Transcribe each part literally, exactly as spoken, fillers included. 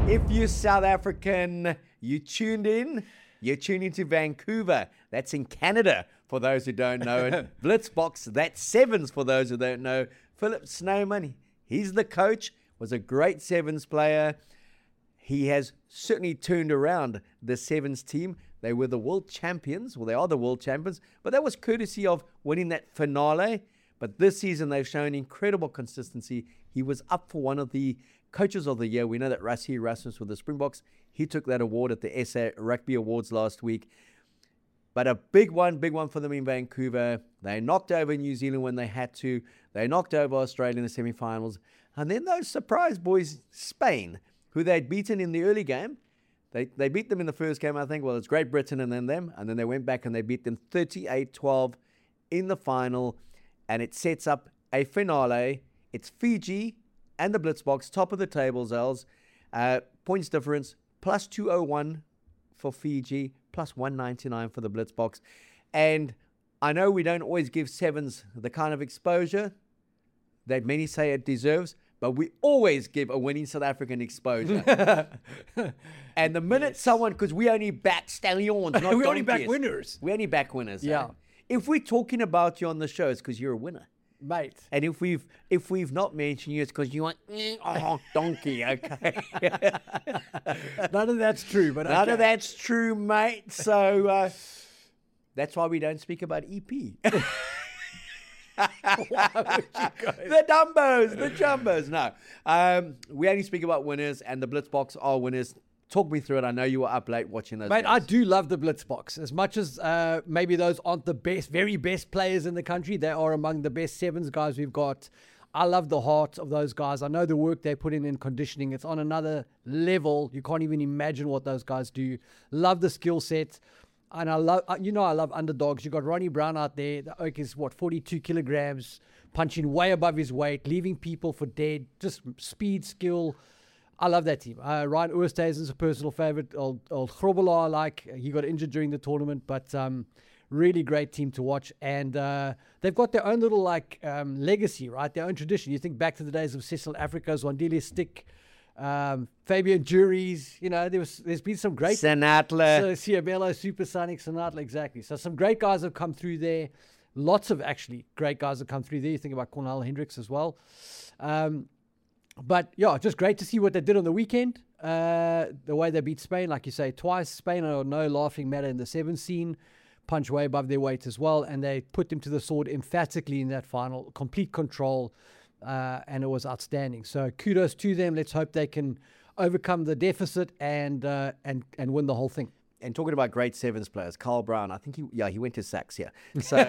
If you're South African, you tuned in, you're tuned into Vancouver. That's in Canada, for those who don't know it. Blitzbox, that's sevens for those who don't know. Philip Snowman, he's the coach, was a great sevens player. He has certainly turned around the sevens team. They were the world champions. Well, they are the world champions, but that was courtesy of winning that finale. But this season, they've shown incredible consistency. He was up for one of the Coaches of the Year. We know that Rassie Erasmus with the Springboks, he took that award at the S A Rugby Awards last week. But a big one, big one for them in Vancouver. They knocked over New Zealand when they had to. They knocked over Australia in the semi-finals. And then those surprise boys, Spain, who they'd beaten in the early game. They they beat them in the first game, I think. Well, it's Great Britain and then them. And then they went back and they beat them thirty-eight twelve in the final. And it sets up a finale. It's Fiji and the Blitzboks, top of the table, Zels. Uh, points difference, plus two oh one for Fiji, plus one ninety-nine for the Blitzboks. And I know we don't always give sevens the kind of exposure that many say it deserves, but we always give a winning South African exposure. And the minute yes. someone, because we only back stallions, not we donkeys. only back winners. We only back winners. Yeah. Eh? If we're talking about you on the show, it's because you're a winner. Mate. And if we've if we've not mentioned you, it's because you want oh donkey, okay. None of that's true, but none okay. of that's true, mate. So uh, that's why we don't speak about E P. Why would you go? The Dumbos, the Jumbos. No, um, we only speak about winners, and the Blitzboks are winners. Talk me through it. I know you were up late watching those. Mate, games. I do love the Blitzboks. As much as uh, maybe those aren't the best, very best players in the country, they are among the best sevens guys we've got. I love the heart of those guys. I know the work they put in in conditioning. It's on another level. You can't even imagine what those guys do. Love the skill set. And I love, you know, I love underdogs. You got Ronnie Brown out there. The oak is what, forty-two kilograms, punching way above his weight, leaving people for dead. Just speed, skill. I love that team. Uh, Ryan Oosthuizen is a personal favorite. Old, old Grobelaar, I like. He got injured during the tournament, but um, really great team to watch. And uh, they've got their own little like um, legacy, right? Their own tradition. You think back to the days of Cecil Africa's, Wandile Stick, um, Fabian Juries. You know, there was, there's been some great... Sinatla. So, Ciabello, Supersonic, Sinatla, exactly. So some great guys have come through there. Lots of actually great guys have come through there. You think about Cornel Hendricks as well. Um But, yeah, just great to see what they did on the weekend. Uh, the way they beat Spain, like you say, twice. Spain are no laughing matter in the seven scene. Punch way above their weight as well. And they put them to the sword emphatically in that final. Complete control. Uh, and it was outstanding. So kudos to them. Let's hope they can overcome the deficit and uh, and, and win the whole thing. And talking about great sevens players, Carl Brown, I think he, yeah, he went to Sax, yeah. So...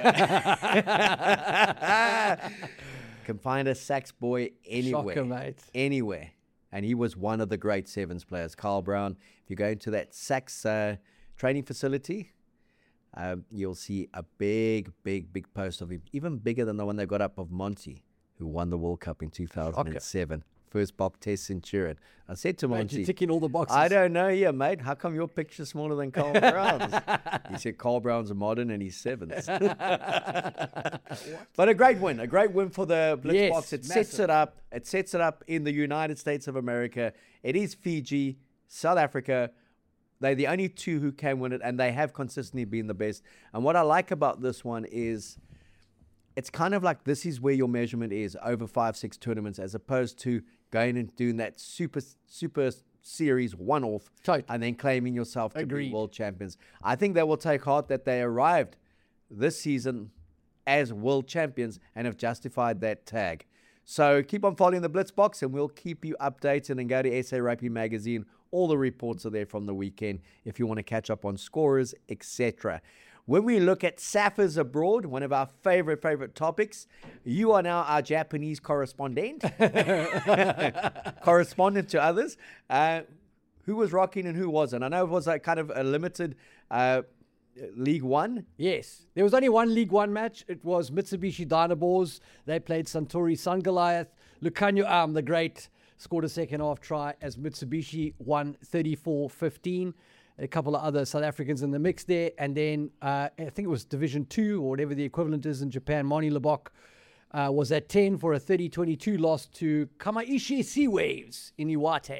can find a Sax boy anywhere. Shocker, mate. Anywhere. And he was one of the great sevens players, Carl Brown. If you go into that Sax uh, training facility, um, you'll see a big, big, big post of him, even bigger than the one they got up of Monty, who won the World Cup in two thousand seven. Shocker. First Baptiste Centurion. I said to Monty, mate, you're ticking all the boxes. I don't know, yeah, mate. How come your picture's smaller than Carl Brown's? He said Carl Brown's a modern and he's sevens. But a great win, a great win for the Blitzboks. Yes, it massive. sets it up. It sets it up in the United States of America. It is Fiji, South Africa. They're the only two who can win it, and they have consistently been the best. And what I like about this one is it's kind of like this is where your measurement is over five, six tournaments, as opposed to going and doing that super, super series one-off Totally. and then claiming yourself to Agreed. be world champions. I think they will take heart that they arrived this season as world champions and have justified that tag. So keep on following the Blitzboks and we'll keep you updated, and go to S A Rugby Magazine. All the reports are there from the weekend if you want to catch up on scorers, et cetera. When we look at Saffers abroad, one of our favorite, favorite topics, you are now our Japanese correspondent, correspondent to others. Uh, who was rocking and who wasn't? I know it was like kind of a limited uh, League One. Yes. There was only one League One match. It was Mitsubishi Dynamos. They played Suntory Sun Goliath. Lucanio Arm, the great, scored a second half try as Mitsubishi won thirty-four fifteen. A couple of other South Africans in the mix there. And then uh, I think it was Division two or whatever the equivalent is in Japan. Moni Lebok uh, was at ten for a thirty twenty-two loss to Kamaishi Sea Waves in Iwate.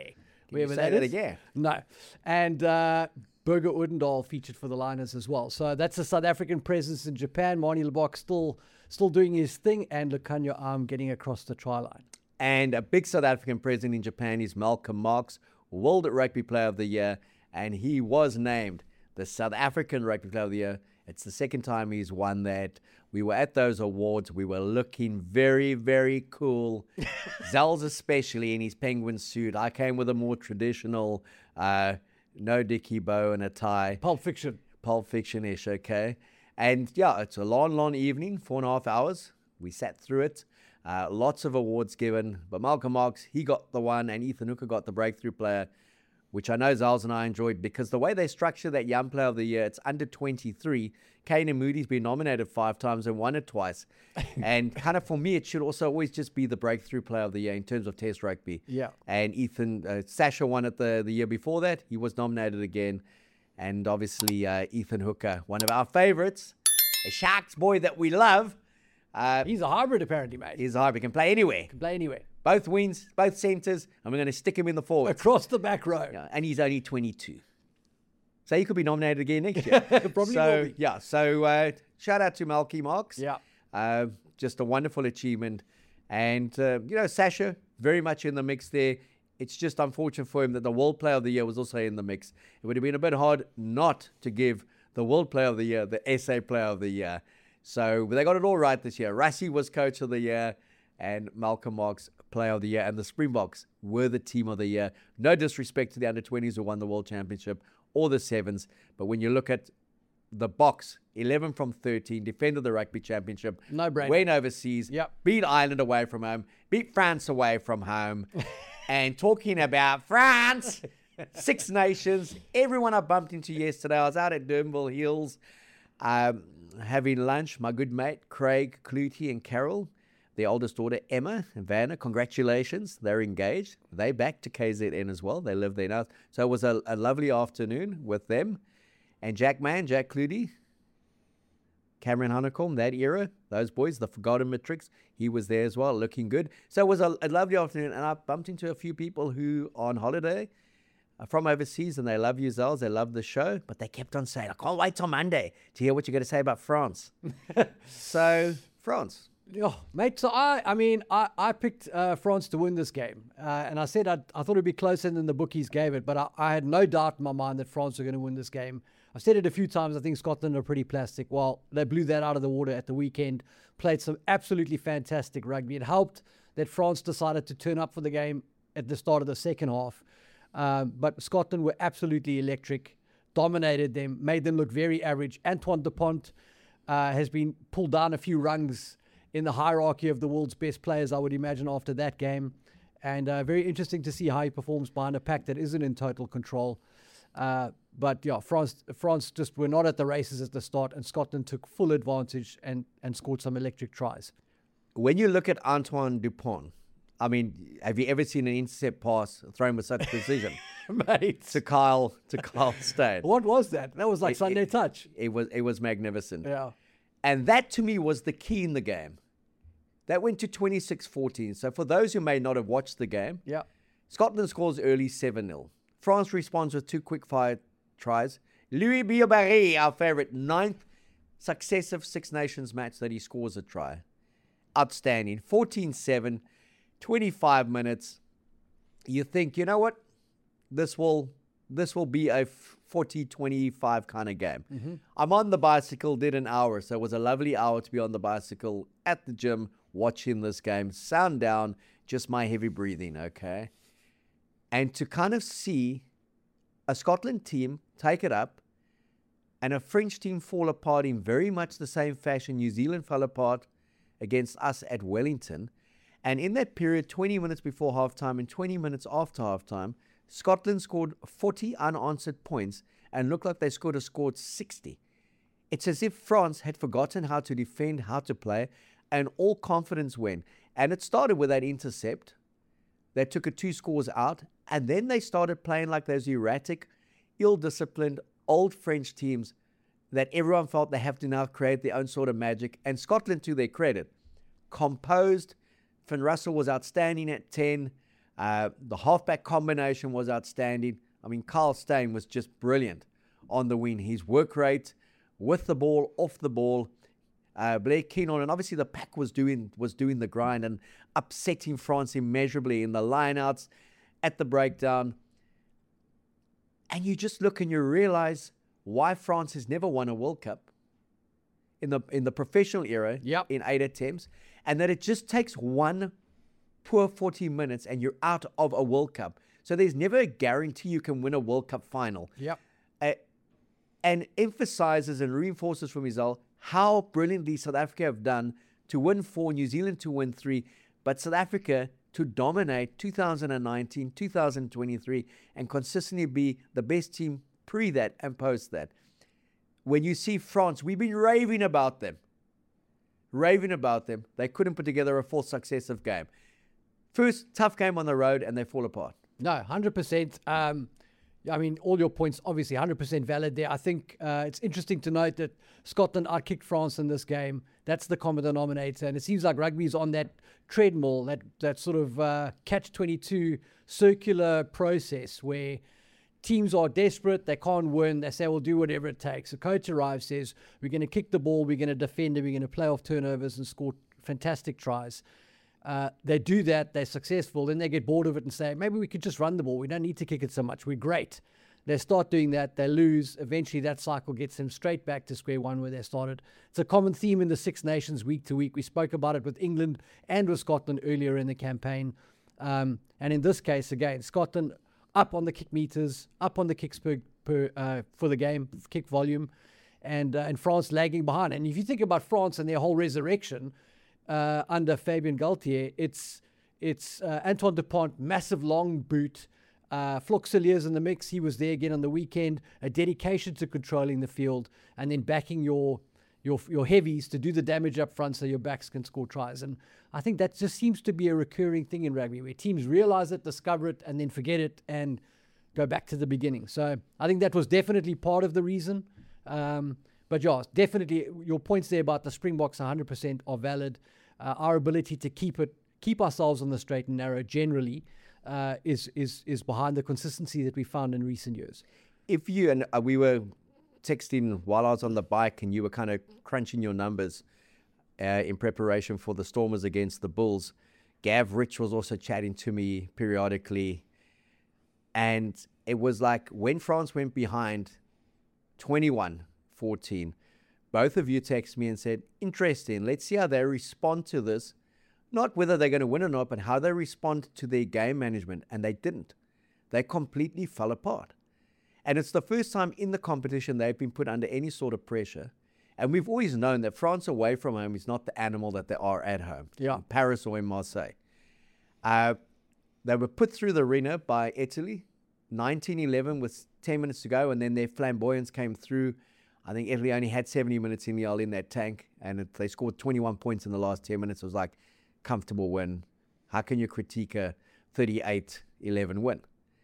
Can you wherever say that that is. again? No. And uh, Birger Odendahl featured for the Liners as well. So that's a South African presence in Japan. Marnie Lebok still still doing his thing, and Lukhanyo Am getting across the try line. And a big South African present in Japan is Malcolm Marx, World Rugby Player of the Year, and he was named the South African Rugby Player of the Year. It's the second time he's won that. We were at those awards. We were looking very, very cool. Zels especially in his penguin suit. I came with a more traditional, uh, no dicky bow and a tie. Pulp Fiction. Pulp Fiction-ish, okay? And yeah, it's a long, long evening, four and a half hours. We sat through it. Uh, lots of awards given. But Malcolm Marx, he got the one, and Ethan Hooker got the breakthrough player, which I know Zals and I enjoyed because the way they structure that Young Player of the Year, it's under twenty-three. Kane and Moody's been nominated five times and won it twice. And kind of for me, it should also always just be the breakthrough player of the year in terms of Test rugby. Yeah. And Ethan, uh, Sasha won it the, the year before that. He was nominated again. And obviously, uh, Ethan Hooker, one of our favorites, a Sharks boy that we love. Uh, He's a hybrid, apparently, mate. he's hard. He can play anywhere. Can play anywhere. Both wings, both centres, and we're going to stick him in the forward. Across the back row. Yeah, and he's only twenty-two. So he could be nominated again next year. Probably so, will be. Yeah, so uh, shout out to Malky Marks. Yeah. Uh, just a wonderful achievement. And, uh, you know, Sasha, very much in the mix there. It's just unfortunate for him that the World Player of the Year was also in the mix. It would have been a bit hard not to give the World Player of the Year the S A Player of the Year. So they got it all right this year. Rassie was Coach of the Year, and Malcolm Marx Player of the Year, and the Springboks were the Team of the Year. No disrespect to the under twenties who won the World Championship or the Sevens, but when you look at the Boks, eleven from thirteen, defended the Rugby Championship, No brainer. went overseas, Yep. beat Ireland away from home, beat France away from home, and talking about France, Six Nations, everyone I bumped into yesterday, I was out at Durnville Hills, um, having lunch, my good mate, Craig, Clutie, and Carol, their oldest daughter, Emma and Vanna, congratulations. They're engaged. They back to K Z N as well. They live there now. So it was a, a lovely afternoon with them. And Jack Mann, Jack Clutie, Cameron Honeycomb, that era, those boys, the Forgotten Matrix, he was there as well, looking good. So it was a, a lovely afternoon. And I bumped into a few people who are on holiday from overseas, and they love you, Zels. They love the show, but they kept on saying, I can't wait till Monday to hear what you're going to say about France. So, France. Oh, mate, so I, I mean, I, I picked uh, France to win this game. Uh, and I said I'd, I thought it would be closer than the bookies gave it, but I, I had no doubt in my mind that France were going to win this game. I've said it a few times. I think Scotland are pretty plastic. Well, they blew that out of the water at the weekend, played some absolutely fantastic rugby. It helped that France decided to turn up for the game at the start of the second half. Um, but Scotland were absolutely electric, dominated them, made them look very average. Antoine Dupont uh, has been pulled down a few rungs in the hierarchy of the world's best players, I would imagine, after that game. And uh, very interesting to see how he performs behind a pack that isn't in total control. Uh, but yeah, France France just were not at the races at the start, and Scotland took full advantage and, and scored some electric tries. When you look at Antoine Dupont, I mean, have you ever seen an intercept pass thrown with such precision? Mate. To Kyle, to Kyle Stone. What was that? That was like It- Sunday it- touch. It was, it was magnificent. Yeah. And that, to me, was the key in the game. That went to twenty-six fourteen. So for those who may not have watched the game, Yeah. Scotland scores early seven nil. France responds with two quick-fire tries. Louis Biobaré, our favorite, ninth successive Six Nations match that he scores a try. Outstanding. fourteen seven, twenty-five minutes. You think, you know what? This will this will be a forty twenty-five kind of game. Mm-hmm. I'm on the bicycle, did an hour. So it was a lovely hour to be on the bicycle at the gym watching this game. Sound down, just my heavy breathing, okay? And to kind of see a Scotland team take it up and a French team fall apart in very much the same fashion New Zealand fell apart against us at Wellington. And in that period, twenty minutes before halftime and twenty minutes after halftime, Scotland scored forty unanswered points and looked like they scored a scored sixty. It's as if France had forgotten how to defend, how to play, and all confidence went. And it started with that intercept. They took it two scores out, and then they started playing like those erratic, ill-disciplined, old French teams that everyone felt they have to now create their own sort of magic. And Scotland, to their credit, composed. Finn Russell was outstanding at ten. Uh, the halfback combination was outstanding. I mean, Carl Steyn was just brilliant on the wing. His work rate with the ball, off the ball, uh, Blair Keenan, and obviously the pack was doing was doing the grind and upsetting France immeasurably in the lineouts, at the breakdown. And you just look and you realize why France has never won a World Cup in the in the professional era Yep. in eight attempts, and that it just takes one poor forty minutes and you're out of a World Cup. So there's never a guarantee you can win a World Cup final. Yep. Uh, and emphasizes and reinforces for Mizal how brilliantly South Africa have done to win four, New Zealand to win three, but South Africa to dominate two thousand nineteen, two thousand twenty-three, and consistently be the best team pre that and post that. When you see France, we've been raving about them. Raving about them. They couldn't put together a fourth successive game. First tough game on the road, and they fall apart. No, one hundred percent. Um, I mean, all your points, obviously, one hundred percent valid there. I think uh, it's interesting to note that Scotland outkicked France in this game. That's the common denominator. And it seems like rugby is on that treadmill, that, that sort of uh, catch twenty-two circular process where teams are desperate, they can't win, they say, we'll do whatever it takes. The coach arrives, says, we're going to kick the ball, we're going to defend it, we're going to play off turnovers and score fantastic tries. Uh, they do that, they're successful, then they get bored of it and say, maybe we could just run the ball, we don't need to kick it so much, we're great. They start doing that, they lose, eventually that cycle gets them straight back to square one where they started. It's a common theme in the Six Nations week to week. We spoke about it with England and with Scotland earlier in the campaign. Um, and in this case, again, Scotland up on the kick meters, up on the kicks per, per uh, for the game, kick volume, and, uh, and France lagging behind. And if you think about France and their whole resurrection, Uh, under Fabien Galtier, it's it's uh, Antoine Dupont, massive long boot. Uh, Floxilier's in the mix. He was there again on the weekend. A dedication to controlling the field and then backing your your your heavies to do the damage up front so your backs can score tries. And I think that just seems to be a recurring thing in rugby where teams realize it, discover it, and then forget it and go back to the beginning. So I think that was definitely part of the reason. Um, but yeah, definitely your points there about the Springboks one hundred percent are valid. Uh, our ability to keep it, keep ourselves on the straight and narrow generally uh, is is is behind the consistency that we found in recent years. If you, and uh, we were texting while I was on the bike and you were kind of crunching your numbers uh, in preparation for the Stormers against the Bulls, Gav Rich was also chatting to me periodically. And it was like when France went behind twenty-one fourteen, both of you texted me and said, interesting, let's see how they respond to this. Not whether they're going to win or not, but how they respond to their game management. And they didn't. They completely fell apart. And it's the first time in the competition they've been put under any sort of pressure. And we've always known that France away from home is not the animal that they are at home. Yeah. In Paris or in Marseille. Uh, they were put through the arena by Italy, nineteen eleven with ten minutes to go, and then their flamboyance came through. I think Italy only had seventy minutes in the in that tank, and it, they scored twenty-one points in the last ten minutes. It was like, comfortable win. How can you critique a thirty-eight eleven win?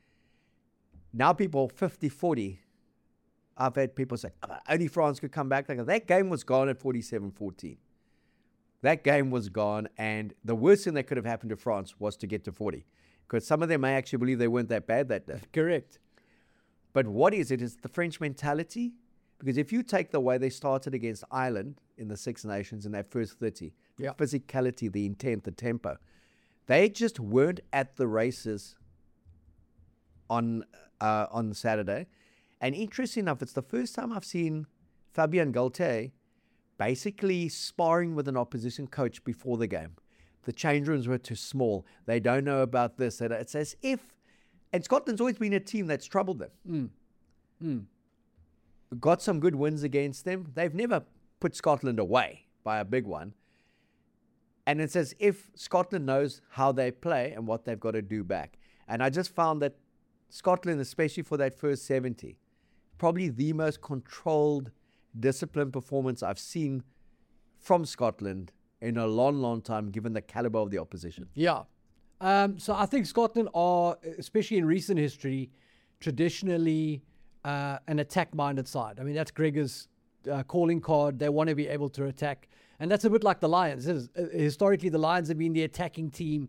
Now people, fifty forty, I've had people say, oh, only France could come back. Like, that game was gone at forty-seven fourteen. That game was gone, and the worst thing that could have happened to France was to get to forty, because some of them may actually believe they weren't that bad that day. Correct. But what is it? It's the French mentality. Because if you take the way they started against Ireland in the Six Nations in that first thirty, Yeah. the physicality, the intent, the tempo, they just weren't at the races on uh, on Saturday. And interesting enough, it's the first time I've seen Fabien Galtier basically sparring with an opposition coach before the game. The change rooms were too small. They don't know about this. It's as if, and Scotland's always been a team that's troubled them. Mm. Mm. Got some good wins against them. They've never put Scotland away by a big one. And it's as if Scotland knows how they play and what they've got to do back. And I just found that Scotland, especially for that first seventy, probably the most controlled, disciplined performance I've seen from Scotland in a long, long time, given the caliber of the opposition. Yeah. Um, so I think Scotland are, especially in recent history, traditionally uh, an attack-minded side. I mean, that's Gregor's uh, calling card. They want to be able to attack. And that's a bit like the Lions. It is, uh, historically, the Lions have been the attacking team.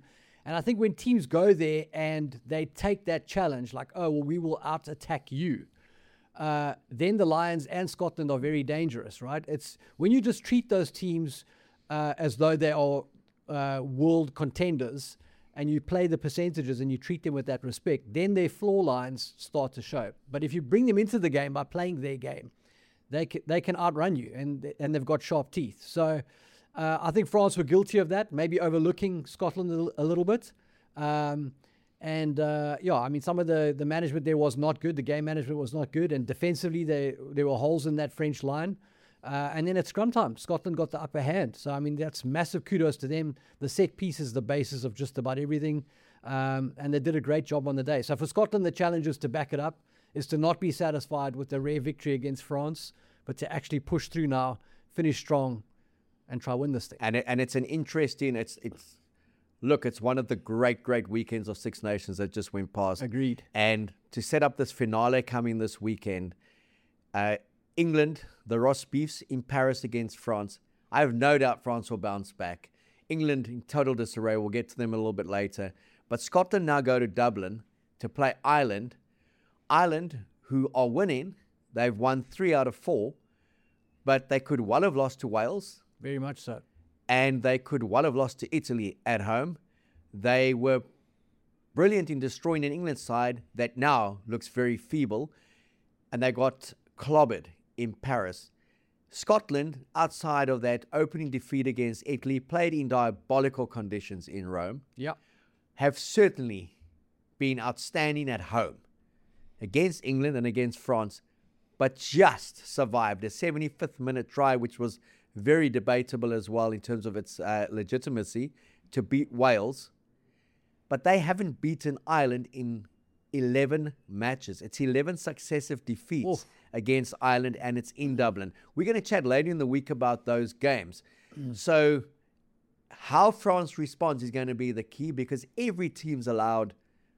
And I think when teams go there and they take that challenge, like, oh, well, we will out-attack you, uh, then the Lions and Scotland are very dangerous, right? It's when you just treat those teams uh, as though they are uh, world contenders, and you play the percentages and you treat them with that respect, then their floor lines start to show. But if you bring them into the game by playing their game, they can, they can outrun you, and and they've got sharp teeth. So uh, I think France were guilty of that, maybe overlooking Scotland a, a little bit. Um, and uh, yeah, I mean, some of the, the management there was not good. The game management was not good, and defensively they, there were holes in that French line. Uh, and then at scrum time, Scotland got the upper hand. So, I mean, that's massive kudos to them. The set piece is the basis of just about everything. Um, and they did a great job on the day. So for Scotland, the challenge is to back it up, is to not be satisfied with the rare victory against France, but to actually push through now, finish strong, and try win this thing. And it, and it's an interesting, it's, it's, look, it's one of the great, great weekends of Six Nations that just went past. Agreed. And to set up this finale coming this weekend, uh, England, the Ross Beefs in Paris against France. I have no doubt France will bounce back. England in total disarray. We'll get to them a little bit later. But Scotland now go to Dublin to play Ireland. Ireland, who are winning, they've won three out of four, but they could well have lost to Wales. Very much so. And they could well have lost to Italy at home. They were brilliant in destroying an England side that now looks very feeble. And they got clobbered in Paris. Scotland, outside of that opening defeat against Italy, played in diabolical conditions in Rome. Yeah. Have certainly been outstanding at home against England and against France, but just survived a seventy-fifth minute try, which was very debatable as well in terms of its uh, legitimacy, to beat Wales. But they haven't beaten Ireland in eleven matches. It's eleven successive defeats Oof. against Ireland, and it's in Dublin. We're going to chat later in the week about those games. Mm. So how France responds is going to be the key, because every team's allowed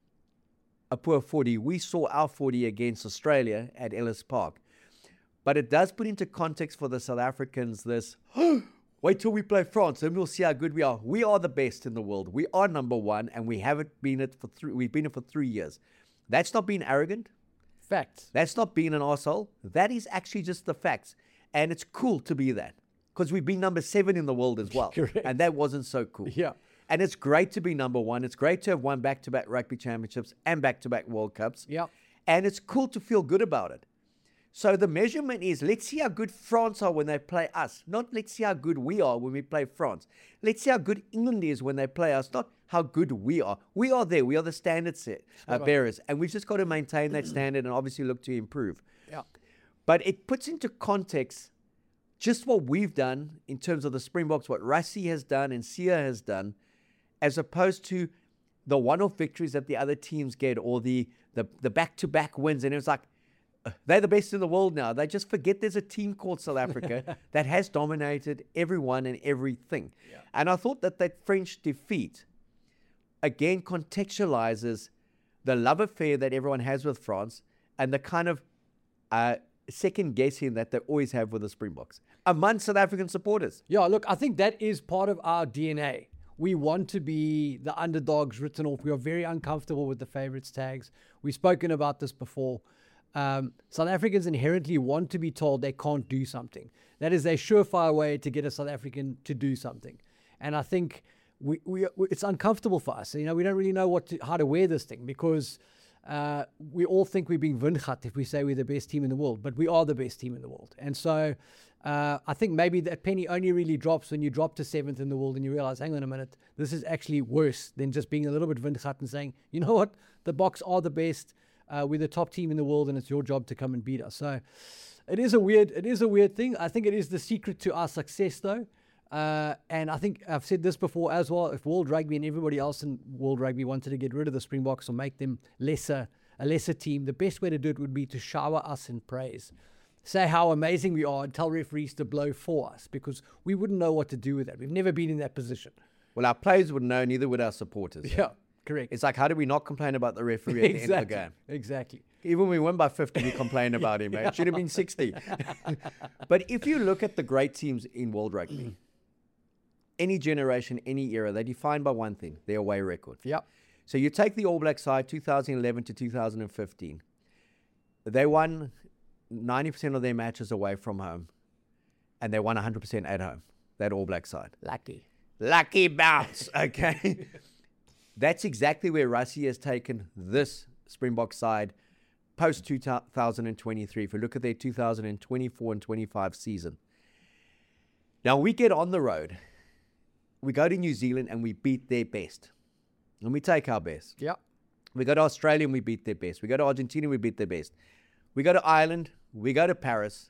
a poor forty. We saw our forty against Australia at Ellis Park. But it does put into context for the South Africans this, wait till we play France and we'll see how good we are. We are the best in the world. We are number one, and we haven't been it for three, we've been it for three years. That's not being arrogant. Facts. That's not being an arsehole. That is actually just the facts. And it's cool to be that, because we've been number seven in the world as well. Correct. And that wasn't so cool. Yeah. And it's great to be number one. It's great to have won back-to-back rugby championships and back-to-back World Cups. Yeah. And it's cool to feel good about it. So the measurement is, let's see how good France are when they play us. Not let's see how good we are when we play France. Let's see how good England is when they play us, not how good we are. We are there. We are the standard set, uh, bearers. And we've just got to maintain that standard and obviously look to improve. Yeah. But it puts into context just what we've done in terms of the Springboks, what Rassie has done and Sia has done, as opposed to the one-off victories that the other teams get, or the, the, the back-to-back wins. And it was like, they're the best in the world now. They just forget there's a team called South Africa that has dominated everyone and everything. Yeah. And I thought that that French defeat, again, contextualizes the love affair that everyone has with France and the kind of uh, second guessing that they always have with the Springboks among South African supporters. Yeah, look, I think that is part of our D N A. We want to be the underdogs written off. We are very uncomfortable with the favorites tags. We've spoken about this before. Um, South Africans inherently want to be told they can't do something. That is a surefire way to get a South African to do something. And I think we, we it's uncomfortable for us. You know, we don't really know what to, how to wear this thing, because uh, we all think we're being windgat if we say we're the best team in the world, but we are the best team in the world. And so uh, I think maybe that penny only really drops when you drop to seventh in the world and you realize, hang on a minute, this is actually worse than just being a little bit windgat and saying, you know what, the Boks are the best. Uh, we're the top team in the world, and it's your job to come and beat us. So it is a weird, it is a weird thing. I think it is the secret to our success, though. Uh, and I think I've said this before as well. If World Rugby and everybody else in World Rugby wanted to get rid of the Springboks or make them lesser, a lesser team, the best way to do it would be to shower us in praise. Say how amazing we are and tell referees to blow for us, because we wouldn't know what to do with that. We've never been in that position. Well, our players wouldn't know, neither would our supporters. Yeah. Correct. It's like, how do we not complain about the referee at exactly. the end of the game? Exactly. Even when we win by fifty, we complain about him, mate. It should have been sixty. But if you look at the great teams in World Rugby, any generation, any era, they're defined by one thing, their away record. Yep. So you take the All Black side, two thousand eleven to two thousand fifteen. They won ninety percent of their matches away from home, and they won one hundred percent at home, that All Black side. Lucky. Lucky bounce, okay? That's exactly where Rassie has taken this Springbok side post two thousand twenty-three. If you look at their two thousand twenty-four and twenty-five season. Now, we get on the road. We go to New Zealand and we beat their best. And we take our best. Yep. We go to Australia and we beat their best. We go to Argentina and we beat their best. We go to Ireland. We go to Paris.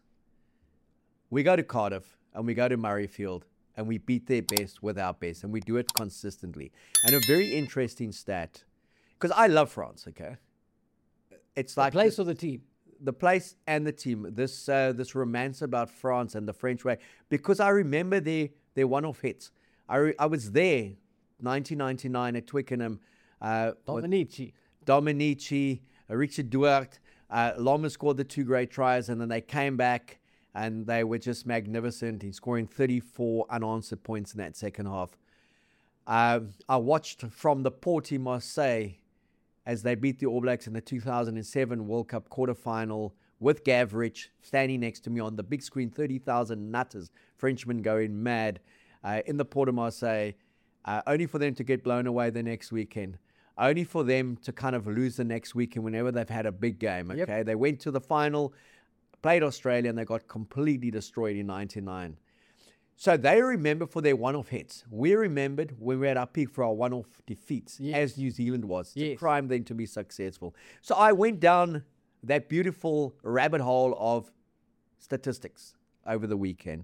We go to Cardiff. And we go to Murrayfield. And we beat their best with our best. And we do it consistently. And a very interesting stat. Because I love France, okay? It's like The place or the team? the place and the team. This uh, this romance about France and the French way. Because I remember their, their one-off hits. I, re- I was there, nineteen ninety-nine at Twickenham. Uh, with Dominici. Dominici, uh, Richard Duarte. Uh, Loma scored the two great tries, and then they came back, and they were just magnificent in scoring thirty-four unanswered points in that second half. Um, I watched from the Port in Marseille as they beat the All Blacks in the two thousand seven World Cup quarterfinal with Gavrich standing next to me on the big screen, thirty thousand nutters, Frenchmen going mad uh, in the Port of Marseille, uh, only for them to get blown away the next weekend. Only for them to kind of lose the next weekend whenever they've had a big game, okay? Yep. They went to the final, played Australia, and they got completely destroyed in ninety-nine. So they remember for their one-off hits. We remembered when we were at our peak for our one-off defeats, yes. as New Zealand was, to yes. prime them to be successful. So I went down that beautiful rabbit hole of statistics over the weekend.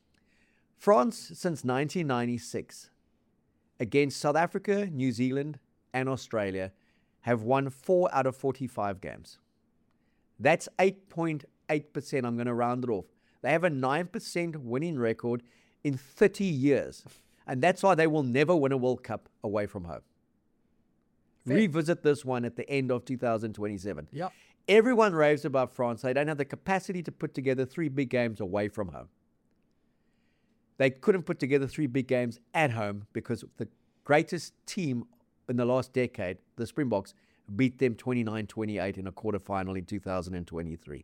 France, since nineteen ninety-six, against South Africa, New Zealand, and Australia, have won four out of forty-five games. That's eight point eight percent. I'm going to round it off. They have a nine percent winning record in thirty years. And that's why they will never win a World Cup away from home. Fair. Revisit this one at the end of two thousand twenty-seven. Yep. Everyone raves about France. They don't have the capacity to put together three big games away from home. They couldn't put together three big games at home because the greatest team in the last decade, the Springboks, beat them twenty-nine twenty-eight in a quarterfinal in two thousand twenty-three.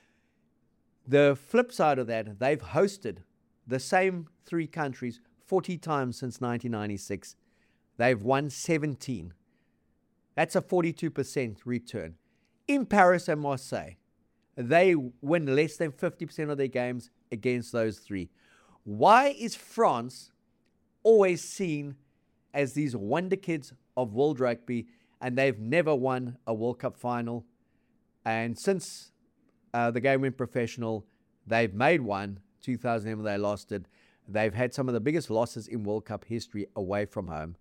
The flip side of that, they've hosted the same three countries forty times since nineteen ninety-six. They've won seventeen. That's a forty-two percent return. In Paris and Marseille, they win less than fifty percent of their games against those three. Why is France always seen as these wonder kids of world rugby, and they've never won a World Cup final? And since uh, the game went professional, they've made one. two thousand eleven, they lost it. They've had some of the biggest losses in World Cup history away from home.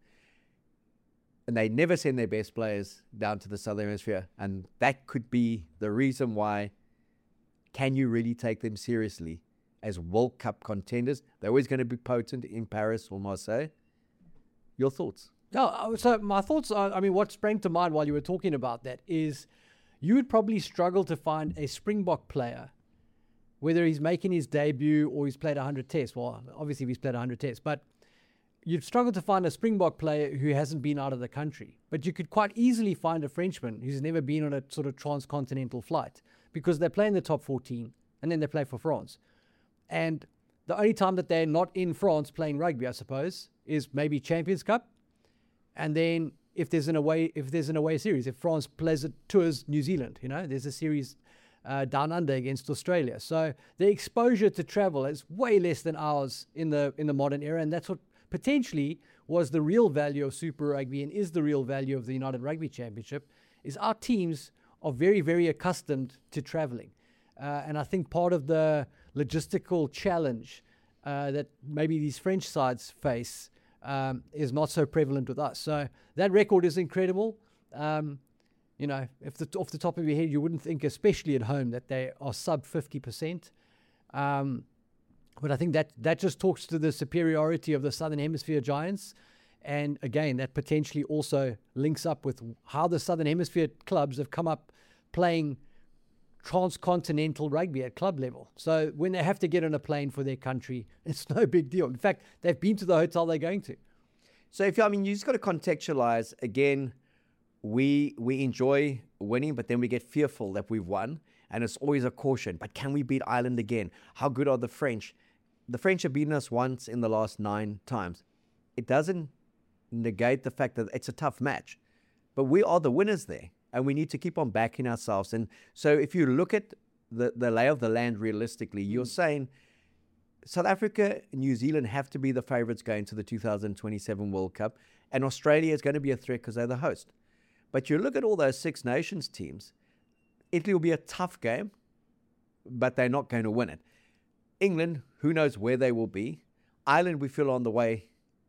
And they never send their best players down to the Southern Hemisphere. And that could be the reason why. Can you really take them seriously as World Cup contenders? They're always going to be potent in Paris or Marseille. Your thoughts? No, so my thoughts are, I mean, what sprang to mind while you were talking about that is you would probably struggle to find a Springbok player, whether he's making his debut or he's played one hundred tests. Well, obviously he's played one hundred tests, but you'd struggle to find a Springbok player who hasn't been out of the country. But you could quite easily find a Frenchman who's never been on a sort of transcontinental flight because they play in the top fourteen and then they play for France. And the only time that they're not in France playing rugby, I suppose, is maybe Champions Cup. And then if there's an away, if there's an away series, if France plays tours New Zealand, you know, there's a series uh, down under against Australia. So the exposure to travel is way less than ours in the in the modern era, and that's what potentially was the real value of Super Rugby and is the real value of the United Rugby Championship. Is our teams are very very accustomed to traveling, uh, and I think part of the logistical challenge uh, that maybe these French sides face um, is not so prevalent with us. So that record is incredible. Um, you know, if the, off the top of your head, you wouldn't think, especially at home, that they are sub fifty percent. Um, but I think that that just talks to the superiority of the Southern Hemisphere Giants. And again, that potentially also links up with how the Southern Hemisphere clubs have come up playing transcontinental rugby at club level. So when they have to get on a plane for their country, it's no big deal. In fact, they've been to the hotel they're going to. So if you, I mean, you just got to contextualize again. We we enjoy winning, but then we get fearful that we've won, and it's always a caution. But can we beat Ireland again? How good are the French? The French have beaten us once in the last nine times. It doesn't negate the fact that it's a tough match, but we are the winners there, and we need to keep on backing ourselves. And so if you look at the, the lay of the land realistically, you're saying South Africa and New Zealand have to be the favorites going to the two thousand twenty-seven World Cup, and Australia is going to be a threat because they're the host. But you look at all those Six Nations teams, Italy will be a tough game, but they're not going to win it. England, who knows where they will be. Ireland, we feel on the way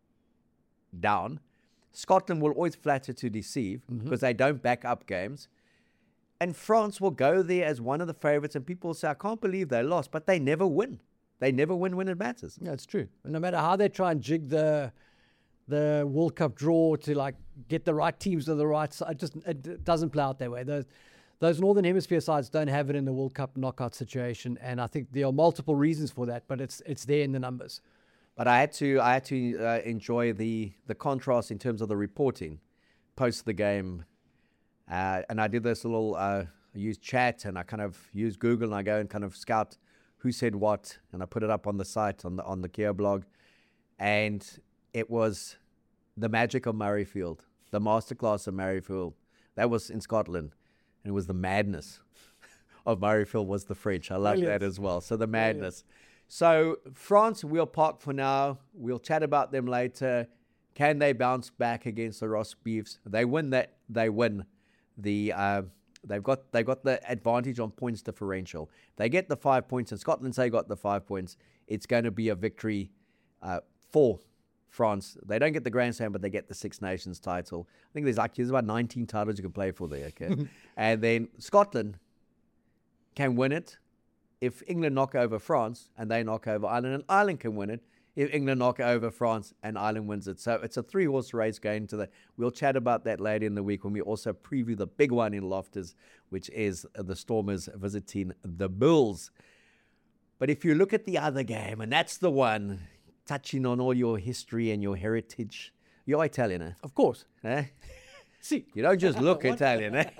down. Scotland will always flatter to deceive mm-hmm. because they don't back up games. And France will go there as one of the favorites, and people will say, I can't believe they lost, but they never win. They never win when it matters. Yeah, it's true. And no matter how they try and jig the the World Cup draw to like get the right teams to the right side, it just it doesn't play out that way. Those those Northern Hemisphere sides don't have it in the World Cup knockout situation, and I think there are multiple reasons for that, but it's it's there in the numbers. But I had to I had to uh, enjoy the the contrast in terms of the reporting post the game, uh, and I did this little uh, I used chat and I kind of used Google and I go and kind of scout who said what, and I put it up on the site on the on the Kia blog, and it was the magic of Murrayfield, the masterclass of Murrayfield. That was in Scotland, and it was the madness of Murrayfield was the French. I love that as well. So the madness. Brilliant. So France, we'll park for now. We'll chat about them later. Can they bounce back against the Ross Beefs? They win that. They win the. Uh, they've got they got the advantage on points differential. They get the five points, and Scotland say got the five points. It's going to be a victory uh, for France. They don't get the Grand Slam, but they get the Six Nations title. I think there's like there's about nineteen titles you can play for there. Okay, and then Scotland can win it if England knock over France and they knock over Ireland, and Ireland can win it if England knock over France and Ireland wins it. So it's a three-horse race going to the... We'll chat about that later in the week when we also preview the big one in Loftus, which is the Stormers visiting the Bulls. But if you look at the other game, and that's the one touching on all your history and your heritage, you're Italian, eh? Of course. Eh? Si. You don't just look Italian, eh?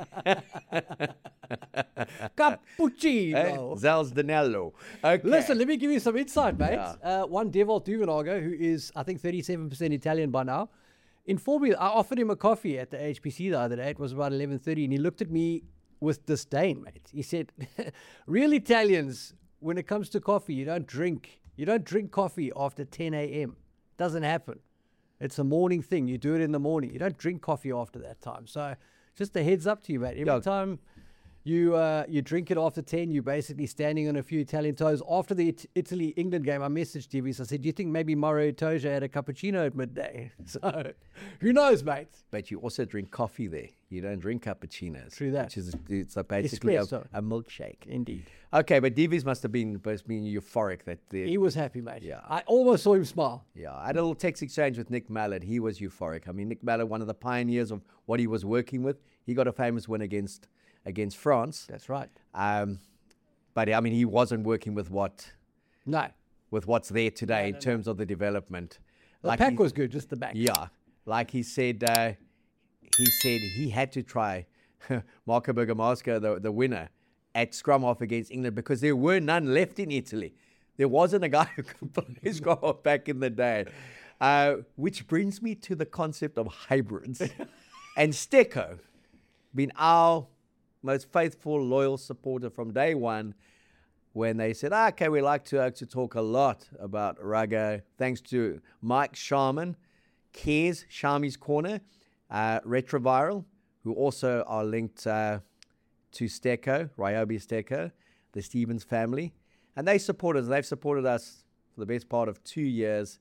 Cappuccino. Eh? Zalzdanello. Okay. Listen, let me give you some insight, mate. Yeah. Uh, one Devolt Duvenago, who is, I think, thirty-seven percent Italian by now, informed me. I offered him a coffee at the H P C the other day. It was about eleven thirty, and he looked at me with disdain, mate. He said, real Italians, when it comes to coffee, you don't drink. You don't drink coffee after ten a.m. Doesn't happen. It's a morning thing. You do it in the morning. You don't drink coffee after that time. So just a heads up to you, mate. Every yeah. time you uh, you drink it after ten, you're basically standing on a few Italian toes. After the it- Italy-England game, I messaged Divis. I said, do you think maybe Mario Itoje had a cappuccino at midday? So who knows, mate? But you also drink coffee there. You don't drink cappuccinos. True that. Which is it's a basically a, Espresso. a milkshake. Indeed. Okay, but Divis must have been, must been euphoric that the... He was happy, mate. Yeah. I almost saw him smile. Yeah, I had a little text exchange with Nick Mallard. He was euphoric. I mean, Nick Mallard, one of the pioneers of what he was working with, he got a famous win against against France. That's right. Um, but I mean, he wasn't working with what No. with what's there today No, in no, terms of the development. The Like pack he- was good, just the back. Yeah, like he said, uh, he said he had to try Marco Bergamasco, the the winner, at scrum off against England because there were none left in Italy. There wasn't a guy who could play scrum off back in the day. Uh, which brings me to the concept of hybrids. And Stecco, been our most faithful, loyal supporter from day one, when they said, ah, okay, we like to actually talk a lot about Rago, thanks to Mike Sharman, Cares, Shami's Corner, uh, Retroviral, who also are linked uh, to Stecco, Ryobi Stecco, the Stevens family. And they support us. They've supported us for the best part of two years.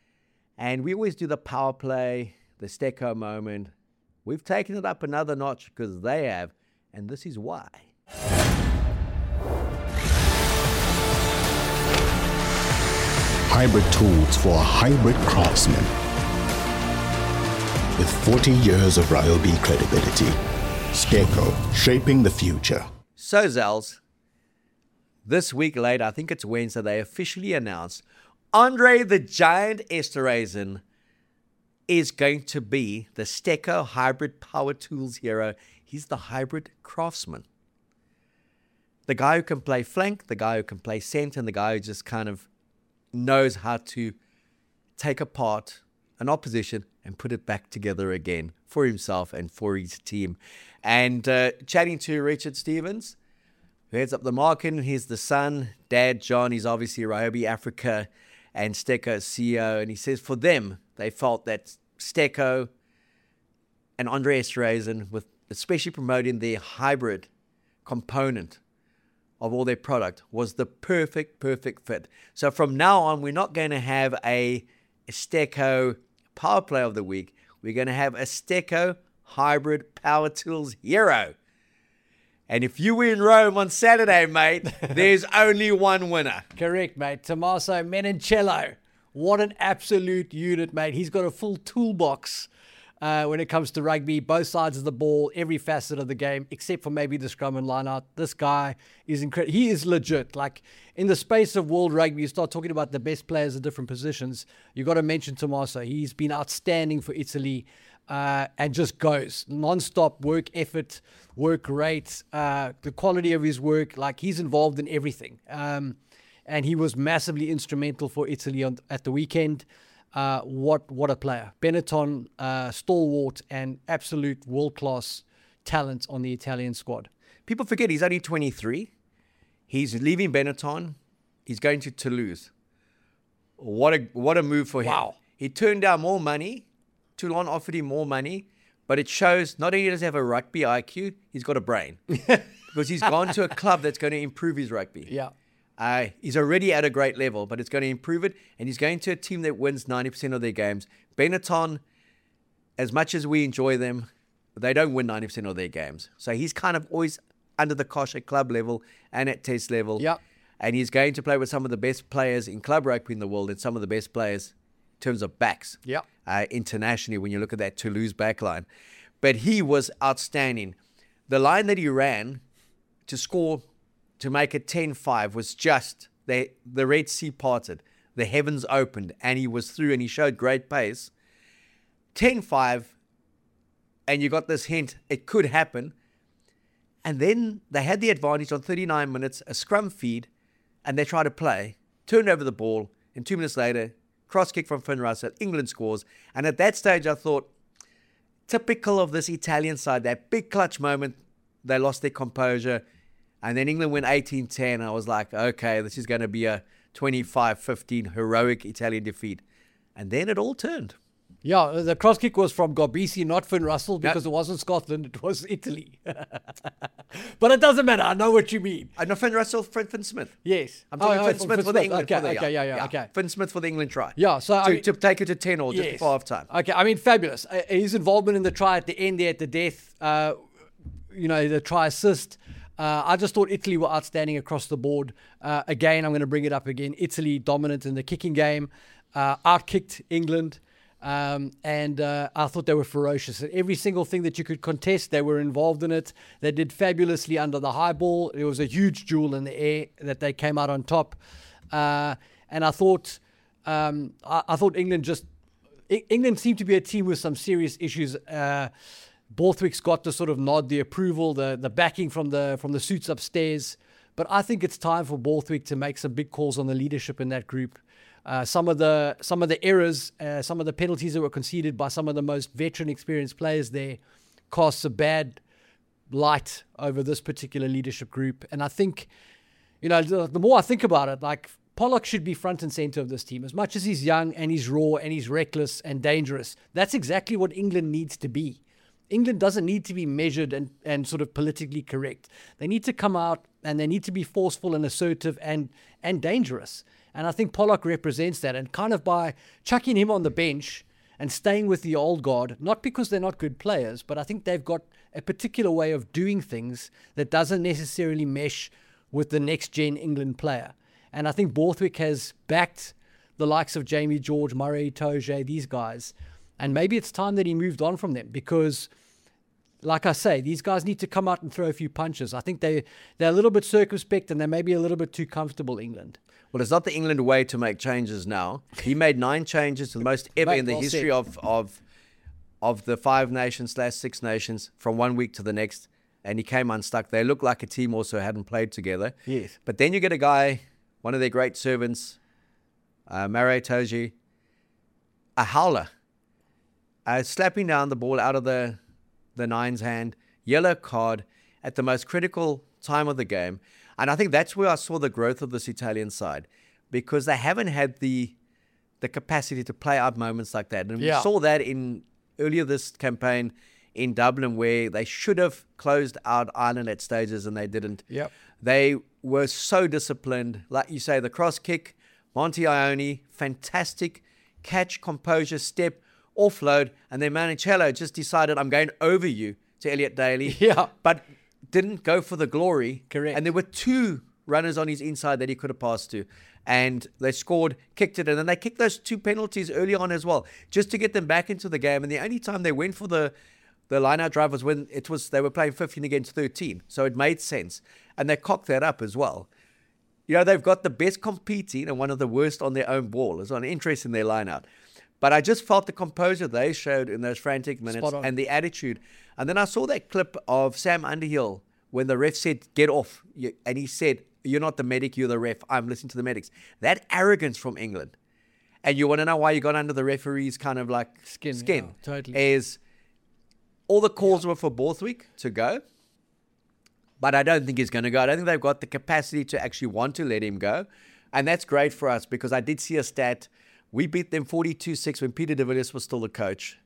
And we always do the power play, the Stecco moment. We've taken it up another notch because they have, and this is why. Hybrid tools for a hybrid craftsman. With forty years of Ryobi credibility, Stecco, shaping the future. So, Zels, this week later, I think it's Wednesday, they officially announced Andre the Giant Esterhuizen is going to be the Stecco Hybrid Power Tools hero. He's the hybrid craftsman. The guy who can play flank, the guy who can play centre, and the guy who just kind of knows how to take apart an opposition and put it back together again for himself and for his team. And uh, chatting to Richard Stevens, who heads up the marketing, he's the son, Dad John, he's obviously Ryobi Africa and Stecco C E O, and he says for them, they felt that Stecco and Andre Esterhuizen, with especially promoting their hybrid component of all their product, was the perfect, perfect fit. So from now on, we're not going to have a Stecco Power Play of the Week. We're going to have a Stecco Hybrid Power Tools hero. And if you were in Rome on Saturday, mate, there's only one winner. Correct, mate. Tommaso Menoncello. What an absolute unit, mate. He's got a full toolbox uh, when it comes to rugby. Both sides of the ball, every facet of the game, except for maybe the scrum and line-out. This guy is incredible. He is legit. Like, in the space of world rugby, you start talking about the best players in different positions. You got to mention Tommaso. He's been outstanding for Italy. Uh, and just goes non-stop work effort, work rate, uh, the quality of his work. Like, he's involved in everything. Um, and he was massively instrumental for Italy on, at the weekend. Uh, what what a player. Benetton, uh, stalwart and absolute world-class talent on the Italian squad. People forget he's only twenty-three. He's leaving Benetton. He's going to Toulouse. What a, what a move for him. Wow. He turned down more money. Toulon offered him more money, but it shows not only does he have a rugby I Q, he's got a brain. Because he's gone to a club that's going to improve his rugby. Yeah. Uh, he's already at a great level, but it's going to improve it, and he's going to a team that wins ninety percent of their games. Benetton, as much as we enjoy them, they don't win ninety percent of their games. So he's kind of always under the cosh at club level and at test level. Yeah. And he's going to play with some of the best players in club rugby in the world and some of the best players in terms of backs. Yeah. Uh, internationally, when you look at that Toulouse backline. But he was outstanding. The line that he ran to score, to make it ten five, was just, the, the Red Sea parted, the heavens opened, and he was through, and he showed great pace. ten five, and you got this hint, it could happen. And then they had the advantage on thirty-nine minutes, a scrum feed, and they tried to play, turned over the ball, and two minutes later, cross kick from Finn Russell, England scores. And at that stage, I thought, typical of this Italian side, that big clutch moment, they lost their composure. And then England went eighteen ten. I was like, okay, this is going to be a twenty-five fifteen heroic Italian defeat. And then it all turned. Yeah, the cross kick was from Garbisi, not Finn Russell, because it wasn't Scotland, it was Italy. But it doesn't matter, I know what you mean. Uh, no, Finn Russell, Finn, Finn Smith. Yes. I'm talking Oh, Finn oh, Smith Finn for the Smith. England. Okay, for the, okay, yeah, yeah, okay. Finn Smith for the England try. Yeah, so to, I mean, to take it to ten or just yes. before half time. Okay, I mean, fabulous. Uh, his involvement in the try at the end there at the death, uh, you know, the try assist. Uh, I just thought Italy were outstanding across the board. Uh, again, I'm going to bring it up again. Italy dominant in the kicking game, uh, outkicked England. Um, and uh, I thought they were ferocious. Every single thing that you could contest, they were involved in it. They did fabulously under the high ball. It was a huge duel in the air that they came out on top. Uh, and I thought, um, I, I thought England just, I, England seemed to be a team with some serious issues. Uh, Borthwick's got the sort of nod, the approval, the the backing from the from the suits upstairs. But I think it's time for Borthwick to make some big calls on the leadership in that group. Uh, some of the some of the errors, uh, some of the penalties that were conceded by some of the most veteran, experienced players there, casts a bad light over this particular leadership group. And I think, you know, the, the more I think about it, like Pollock should be front and center of this team. As much as he's young and he's raw and he's reckless and dangerous, that's exactly what England needs to be. England doesn't need to be measured and, and sort of politically correct. They need to come out and they need to be forceful and assertive and and dangerous. And I think Pollock represents that. And kind of by chucking him on the bench and staying with the old guard, not because they're not good players, but I think they've got a particular way of doing things that doesn't necessarily mesh with the next-gen England player. And I think Borthwick has backed the likes of Jamie George, Murray, Toje, these guys. And maybe it's time that he moved on from them, because like I say, these guys need to come out and throw a few punches. I think they, they're a little bit circumspect and they're maybe a little bit too comfortable, England. Well, it's not the England way to make changes now. He made nine changes, the most ever Mate, in the well history said. of, of of the five nations slash six nations from one week to the next, and he came unstuck. They looked like a team also hadn't played together. Yes. But then you get a guy, one of their great servants, uh, Mare Toji, a howler, uh, slapping down the ball out of the the nine's hand, yellow card at the most critical time of the game. And I think that's where I saw the growth of this Italian side, because they haven't had the the capacity to play out moments like that. And Yeah. we saw that in earlier this campaign in Dublin, where they should have closed out Ireland at stages and they didn't. Yep. They were so disciplined. Like you say, the cross kick, Monty Ione, fantastic catch, composure, step, offload, and then Manicello just decided, I'm going over you to Elliot Daly. Yeah. But didn't go for the glory. Correct. And there were two runners on his inside that he could have passed to. And they scored, kicked it, and then they kicked those two penalties early on as well, just to get them back into the game. And the only time they went for the the line-out drive was when it was they were playing fifteen against thirteen. So it made sense. And they cocked that up as well. You know, they've got the best competing and one of the worst on their own ball. It's an interest in their line-out. But I just felt the composure they showed in those frantic minutes Spot on. and the attitude. And then I saw that clip of Sam Underhill when the ref said, get off. You- And he said, you're not the medic, you're the ref. I'm listening to the medics. That arrogance from England. And you want to know why you got under the referee's kind of like Skin, skin. yeah, totally. Is all the calls were for Borthwick to go. But I don't think he's going to go. I don't think they've got the capacity to actually want to let him go. And that's great for us, because I did see a stat. We beat them forty-two six when Peter de Villiers was still the coach.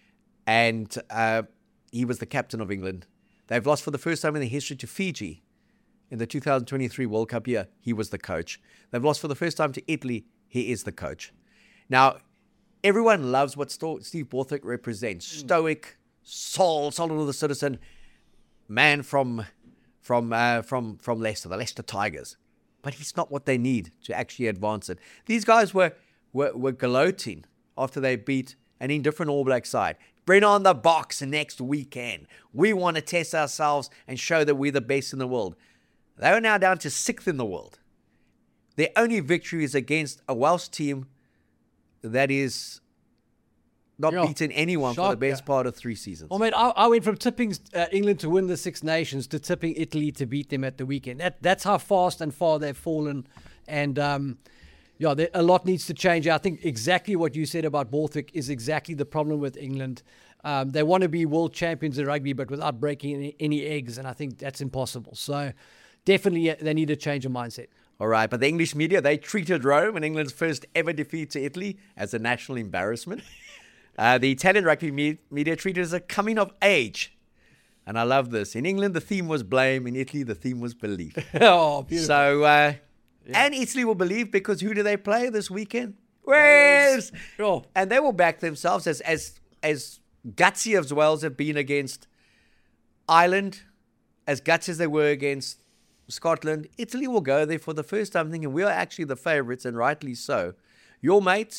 And uh, he was the captain of England. They've lost for the first time in their history to Fiji in the two thousand twenty-three World Cup year. He was the coach. They've lost for the first time to Italy. He is the coach. Now, everyone loves what Sto- Steve Borthwick represents. Stoic, soul, solid of the citizen, man from from uh, from from Leicester, the Leicester Tigers. But he's not what they need to actually advance it. These guys were were, were gloating after they beat an indifferent All Black side. Bring on the box next weekend. We want to test ourselves and show that we're the best in the world. They are now down to sixth in the world. Their only victory is against a Welsh team that is not Yeah. beaten anyone for Shock, the best yeah. part of three seasons. Well, mate, I, I went from tipping uh, England to win the Six Nations to tipping Italy to beat them at the weekend. That That's how fast and far they've fallen. And, um, yeah, there, a lot needs to change. I think exactly what you said about Borthwick is exactly the problem with England. Um, they want to be world champions in rugby, but without breaking any, any eggs, and I think that's impossible. So definitely uh, they need to change a mindset. All right, but the English media, they treated Rome and England's first ever defeat to Italy as a national embarrassment. Uh, the Italian rugby me- media treated it as a coming of age. And I love this. In England, the theme was blame. In Italy, the theme was belief. Oh, beautiful. So, uh, and Italy will believe, because who do they play this weekend? Wales! Oh. And they will back themselves as, as, as gutsy as Wales have been against Ireland, as gutsy as they were against Scotland. Italy will go there for the first time thinking we are actually the favourites, and rightly so. Your mate,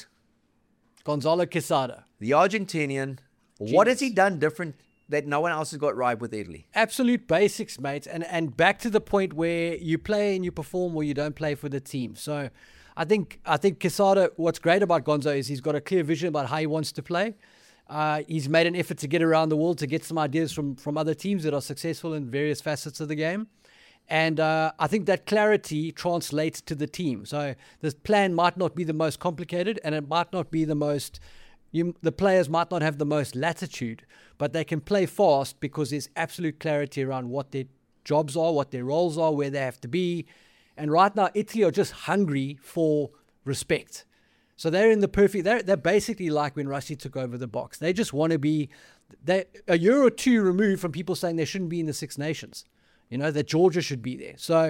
Gonzalo Quesada. the Argentinian, what has he Genius. done different that no one else has got right with Italy? Absolute basics, mate. And and back to the point where you play and you perform or you don't play for the team. So I think I think Quesada, what's great about Gonzo is he's got a clear vision about how he wants to play. Uh, he's made an effort to get around the world to get some ideas from, from other teams that are successful in various facets of the game. And uh, I think that clarity translates to the team. So this plan might not be the most complicated, and it might not be the most, you, the players might not have the most latitude, but they can play fast because there's absolute clarity around what their jobs are, what their roles are, where they have to be. And right now, Italy are just hungry for respect. So they're in the perfect, they're, they're basically like when Rusty took over the box. They just want to be, they a year or two removed from people saying they shouldn't be in the Six Nations. You know, that Georgia should be there. So,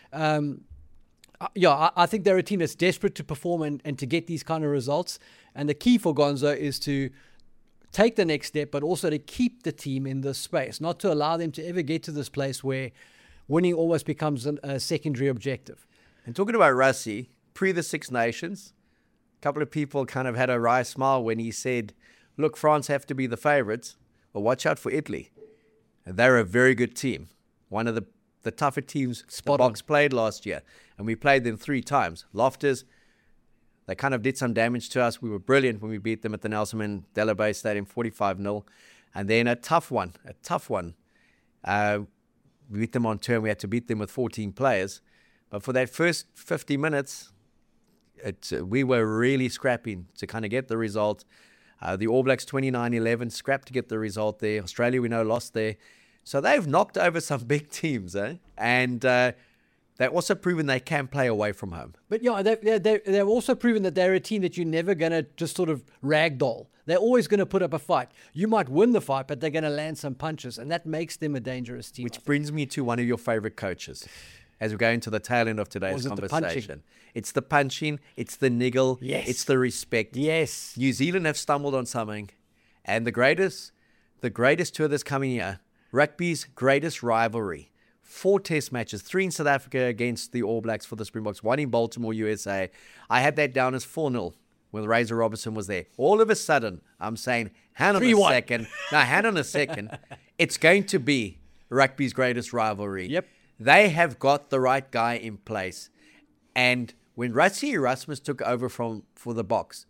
um, uh, yeah, I, I think they're a team that's desperate to perform and, and to get these kind of results. And the key for Gonzo is to take the next step, but also to keep the team in this space, not to allow them to ever get to this place where winning almost becomes an, a secondary objective. And talking about Rassie, pre the Six Nations, a couple of people kind of had a wry smile when he said, look, France have to be the favourites, but watch out for Italy. They're a very good team. One of the, the tougher teams Spot the on. Boks played last year. And we played them three times. Loftus, they kind of did some damage to us. We were brilliant when we beat them at the Nelson Mandela Bay Stadium, forty-five nil. And then a tough one, a tough one. Uh, we beat them on turn. We had to beat them with fourteen players. But for that first fifty minutes, it, uh, we were really scrapping to kind of get the result. Uh, the All Blacks twenty-nine eleven scrapped to get the result there. Australia, we know, lost there. So they've knocked over some big teams, eh? And uh, they've also proven they can play away from home. But yeah, they, they, they, they've also proven that they're a team that you're never going to just sort of ragdoll. They're always going to put up a fight. You might win the fight, but they're going to land some punches, and that makes them a dangerous team. Which brings me to one of your favorite coaches as we go into the tail end of today's Was it the conversation. punching? It's the punching, it's the niggle, Yes. it's the respect. Yes. New Zealand have stumbled on something, and the greatest, the greatest tour this coming year, rugby's greatest rivalry. Four test matches, three in South Africa against the All Blacks for the Springboks, one in Baltimore, U S A. I had that down as four nil when Razor Robertson was there. All of a sudden, I'm saying, hang on a three one. second. No, hang on a second. It's going to be rugby's greatest rivalry. Yep. They have got the right guy in place. And when Rassie Erasmus took over from for the Boks,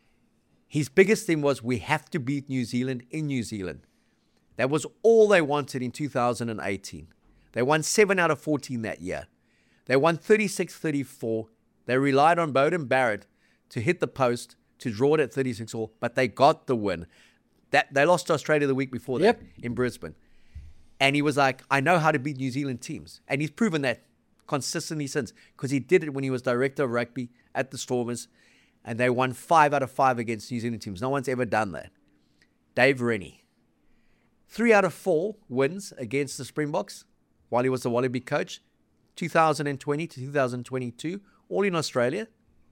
his biggest thing was we have to beat New Zealand in New Zealand. That was all they wanted in two thousand eighteen. They won seven out of fourteen that year. They won thirty-six thirty-four. They relied on Bowden Barrett to hit the post, to draw it at thirty-six all, but they got the win. That They lost to Australia the week before Yep. that in Brisbane. And he was like, I know how to beat New Zealand teams. And he's proven that consistently since, because he did it when he was director of rugby at the Stormers, and they won five out of five against New Zealand teams. No one's ever done that. Dave Rennie. Three out of four wins against the Springboks while he was the Wallaby coach, two thousand twenty to two thousand twenty-two, all in Australia.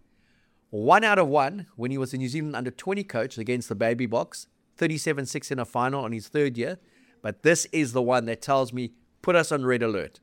One out of one when he was the New Zealand under twenty coach against the Baby Boks, thirty-seven six in a final on his third year. But this is the one that tells me, put us on red alert.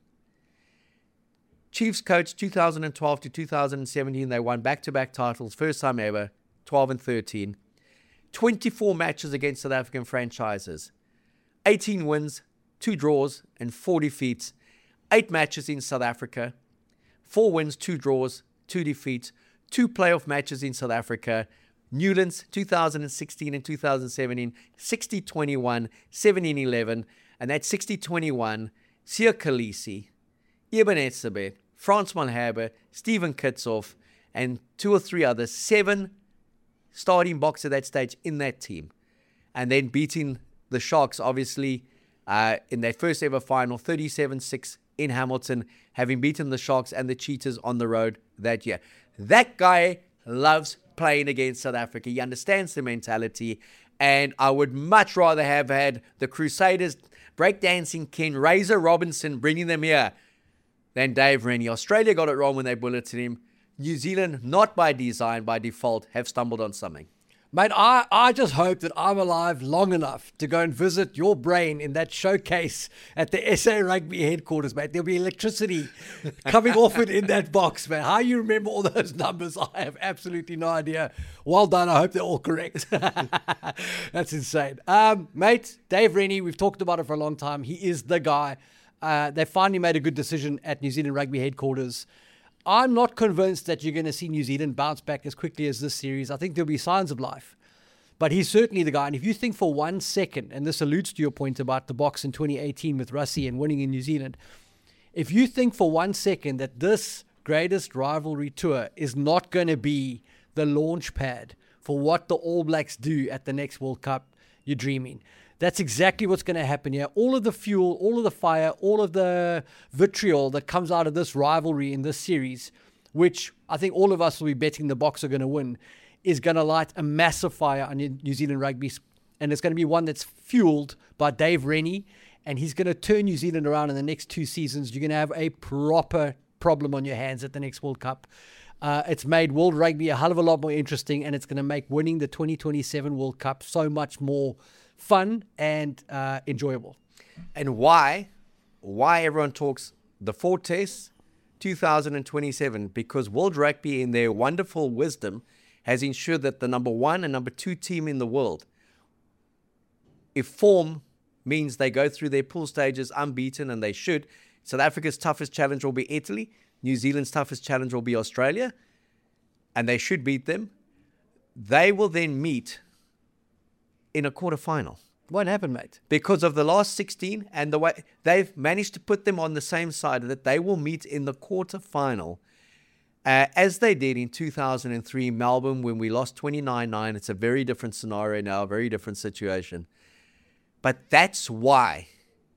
Chiefs coach two thousand twelve to two thousand seventeen, they won back-to-back titles, first time ever, twelve and thirteen. twenty-four matches against South African franchises. eighteen wins, two draws, and four defeats. Eight matches in South Africa. Four wins, two draws, two defeats. Two playoff matches in South Africa. Newlands, two thousand sixteen and two thousand seventeen, sixty twenty-one, seventeen eleven. And that sixty twenty-one, Siya Kolisi, Eben Etzebeth, Frans Malherbe, Stephen Kitsoff, and two or three others, seven starting Boks at that stage in that team. And then beating the Sharks, obviously, uh, in their first ever final, thirty-seven six in Hamilton, having beaten the Sharks and the Cheetahs on the road that year. That guy loves playing against South Africa. He understands the mentality, and I would much rather have had the Crusaders, breakdancing king, Razor Robinson, bringing them here than Dave Rennie. Australia got it wrong when they bulleted him. New Zealand, not by design, by default, have stumbled on something. Mate, I, I just hope that I'm alive long enough to go and visit your brain in that showcase at the S A Rugby headquarters, mate. There'll be electricity coming off it in that box, man. How you remember all those numbers, I have absolutely no idea. Well done. I hope they're all correct. That's insane. Um, mate, Dave Rennie, we've talked about it for a long time. He is the guy. Uh, they finally made a good decision at New Zealand Rugby headquarters. I'm not convinced that you're going to see New Zealand bounce back as quickly as this series. I think there'll be signs of life. But he's certainly the guy. And if you think for one second, and this alludes to your point about the Boks in twenty eighteen with Rassie and winning in New Zealand, if you think for one second that this greatest rivalry tour is not going to be the launch pad for what the All Blacks do at the next World Cup, you're dreaming. That's exactly what's going to happen here. All of the fuel, all of the fire, all of the vitriol that comes out of this rivalry in this series, which I think all of us will be betting the Boks are going to win, is going to light a massive fire on New Zealand rugby. And it's going to be one that's fueled by Dave Rennie, and he's going to turn New Zealand around in the next two seasons. You're going to have a proper problem on your hands at the next World Cup. Uh, it's made world rugby a hell of a lot more interesting, and it's going to make winning the twenty twenty-seven World Cup so much more fun and uh, enjoyable. And why, why everyone talks the four tests, two thousand twenty-seven, because World Rugby in their wonderful wisdom has ensured that the number one and number two team in the world, if form means they go through their pool stages unbeaten, and they should. South Africa's toughest challenge will be Italy. New Zealand's toughest challenge will be Australia, and they should beat them. They will then meet in a quarterfinal. Won't happen, mate. Because of the last sixteen and the way they've managed to put them on the same side, that they will meet in the quarterfinal, uh, as they did in two thousand three Melbourne when we lost twenty-nine nine. It's a very different scenario now, a very different situation. But that's why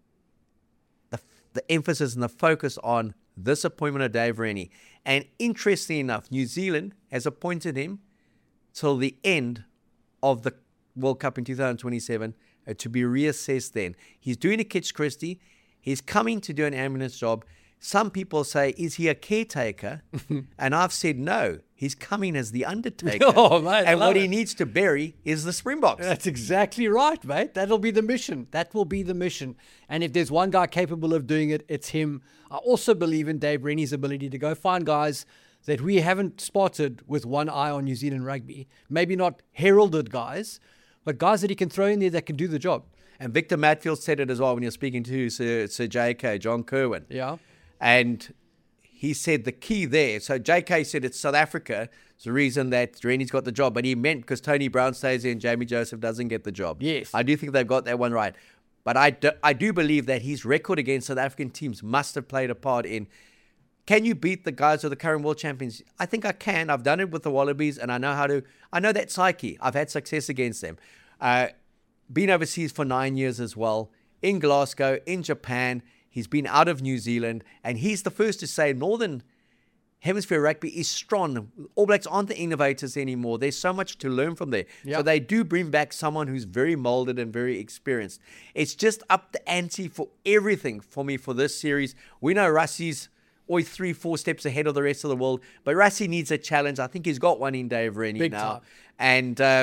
the, the emphasis and the focus on this appointment of Dave Rennie. And interestingly enough, New Zealand has appointed him till the end of the World Cup in two thousand twenty-seven. To be reassessed then. He's doing a Kitch Christie. He's coming to do an ambulance job. Some people say, is he a caretaker? And I've said, no, he's coming as the undertaker. Oh, mate, and what it. he needs to bury is the Springboks. That's exactly right, mate. That'll be the mission. That will be the mission. And if there's one guy capable of doing it, it's him. I also believe in Dave Rennie's ability to go find guys that we haven't spotted with one eye on New Zealand rugby. Maybe not heralded guys, but guys that he can throw in there that can do the job. And Victor Matfield said it as well when you're speaking to Sir, Sir J K, John Kerwin. Yeah. And he said the key there. So J K said it's South Africa. It's the reason that Rennie's got the job. But he meant because Tony Brown stays there and Jamie Joseph doesn't get the job. Yes. I do think they've got that one right. But I do, I do believe that his record against South African teams must have played a part in, can you beat the guys who are the current world champions? I think I can. I've done it with the Wallabies, and I know how to. I know that psyche. I've had success against them. Uh, been overseas for nine years as well, in Glasgow, in Japan. He's been out of New Zealand, and he's the first to say Northern Hemisphere rugby is strong. All Blacks aren't the innovators anymore. There's so much to learn from there. Yep. So they do bring back someone who's very molded and very experienced. It's just up the ante for everything for me for this series. We know Rassie's always three, four steps ahead of the rest of the world, but Rassie needs a challenge. I think he's got one in Dave Rennie Big now. time. And... Uh,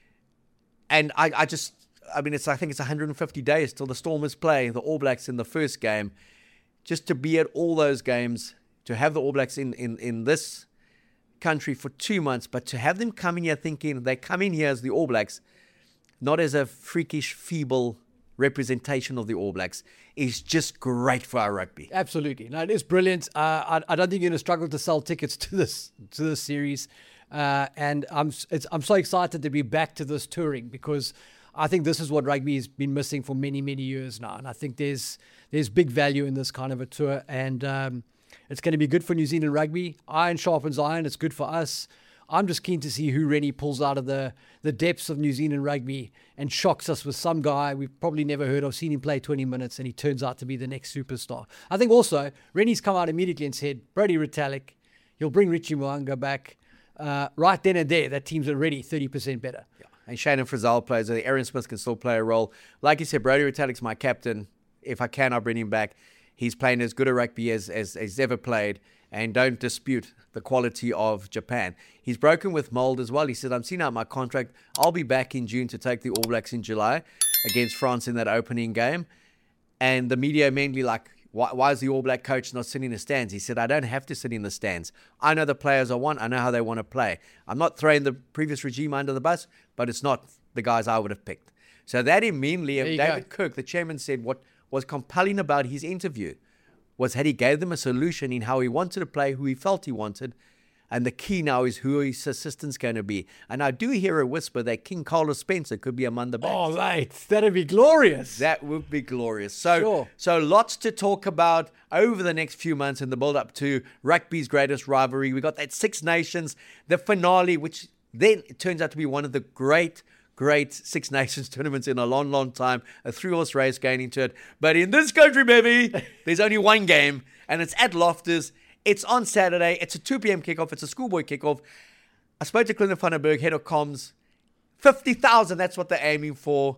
And I, I just, I mean, it's I think it's one hundred fifty days till the Stormers play the All Blacks in the first game. Just to be at all those games, to have the All Blacks in, in, in this country for two months, but to have them come in here thinking they come in here as the All Blacks, not as a freakish, feeble representation of the All Blacks, is just great for our rugby. Absolutely. No, it is brilliant. Uh, I, I don't think you're going to struggle to sell tickets to this to this series. Uh, and I'm it's, I'm so excited to be back to this touring, because I think this is what rugby has been missing for many, many years now. And I think there's there's big value in this kind of a tour. And um, it's going to be good for New Zealand rugby. Iron sharpens iron. It's good for us. I'm just keen to see who Rennie pulls out of the, the depths of New Zealand rugby and shocks us with some guy we've probably never heard of, seen him play twenty minutes, and he turns out to be the next superstar. I think also Rennie's come out immediately and said, Brodie Retallick, he'll bring Richie Mo'unga back. Uh, right then and there, that team's already thirty percent better. Yeah. And Shannon Frizzell plays. I think Aaron Smith can still play a role. Like you said, Brodie Retallick's my captain. If I can, I'll bring him back. He's playing as good a rugby as, as, as he's ever played. And don't dispute the quality of Japan. He's broken with mold as well. He said, I'm seeing out my contract. I'll be back in June to take the All Blacks in July against France in that opening game. And the media mainly like, why, why is the All Black coach not sitting in the stands? He said, I don't have to sit in the stands. I know the players I want. I know how they want to play. I'm not throwing the previous regime under the bus, but it's not the guys I would have picked. So that immediately, David go. Kirk, the chairman, said what was compelling about his interview was that he gave them a solution in how he wanted to play, who he felt he wanted. And the key now is who his assistant's going to be. And I do hear a whisper that King Carlos Spencer could be among the backs. Oh, mate, that'd be glorious. That would be glorious. So, Sure. so lots to talk about over the next few months in the build-up to rugby's greatest rivalry. We got that Six Nations, the finale, which then it turns out to be one of the great, great Six Nations tournaments in a long, long time. A three-horse race going into it. But in this country, baby, there's only one game, and it's at Loftus. It's on Saturday. It's a two p.m. kickoff. It's a schoolboy kickoff. I spoke to Clinton van den Berg, head of comms. fifty thousand, that's what they're aiming for.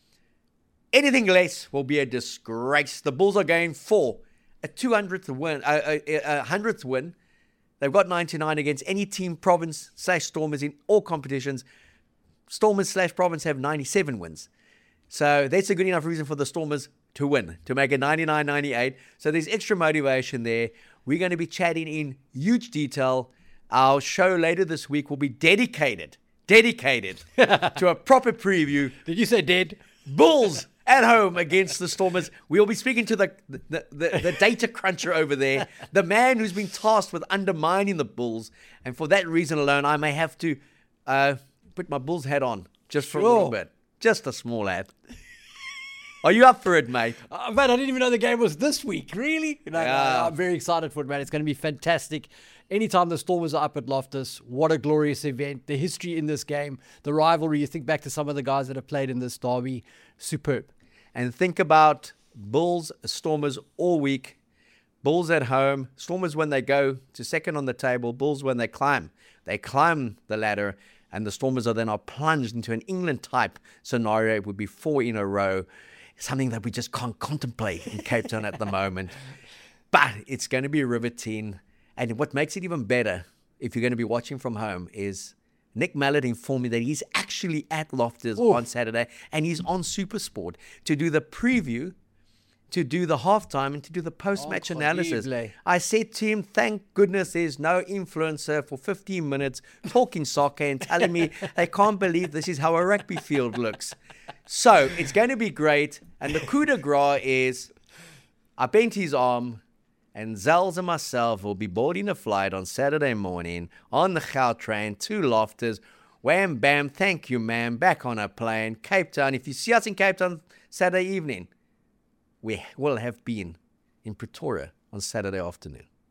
Anything less will be a disgrace. The Bulls are going for a two hundredth win, a, a, a hundredth win. They've got ninety-nine against any team, province slash Stormers in all competitions. Stormers slash province have ninety-seven wins. So that's a good enough reason for the Stormers to win, to make it ninety-nine ninety-eight. So there's extra motivation there. We're going to be chatting in huge detail. Our show later this week will be dedicated, dedicated to a proper preview. Did you say dead? Bulls at home against the Stormers. We'll be speaking to the the, the the data cruncher over there, the man who's been tasked with undermining the Bulls. And for that reason alone, I may have to uh, put my Bulls hat on just for Sure. a little bit. Just a small hat. Are you up for it, mate? Uh, man, I didn't even know the game was this week. Really? No, no, Yeah. no, I'm very excited for it, man. It's going to be fantastic. Anytime the Stormers are up at Loftus, what a glorious event. The history in this game, the rivalry. You think back to some of the guys that have played in this derby. Superb. And think about Bulls, Stormers all week. Bulls at home, Stormers when they go to second on the table, Bulls when they climb. They climb the ladder, and the Stormers are then are plunged into an England-type scenario. It would be four in a row, something that we just can't contemplate in Cape Town at the moment. But it's going to be riveting. And what makes it even better, if you're going to be watching from home, is Nick Mallett informed me that he's actually at Loftus Ooh. on Saturday, and he's on SuperSport to do the preview, to do the halftime, and to do the post-match analysis. Unbelievable. I said to him, thank goodness there's no influencer for fifteen minutes talking soccer and telling me they can't believe this is how a rugby field looks. So it's going to be great. And the coup de grace is I bent his arm, and Zels and myself will be boarding a flight on Saturday morning on the Gautrain to Loftus. Wham, bam, thank you, ma'am. Back on a plane, Cape Town. If you see us in Cape Town Saturday evening, we will have been in Pretoria on Saturday afternoon.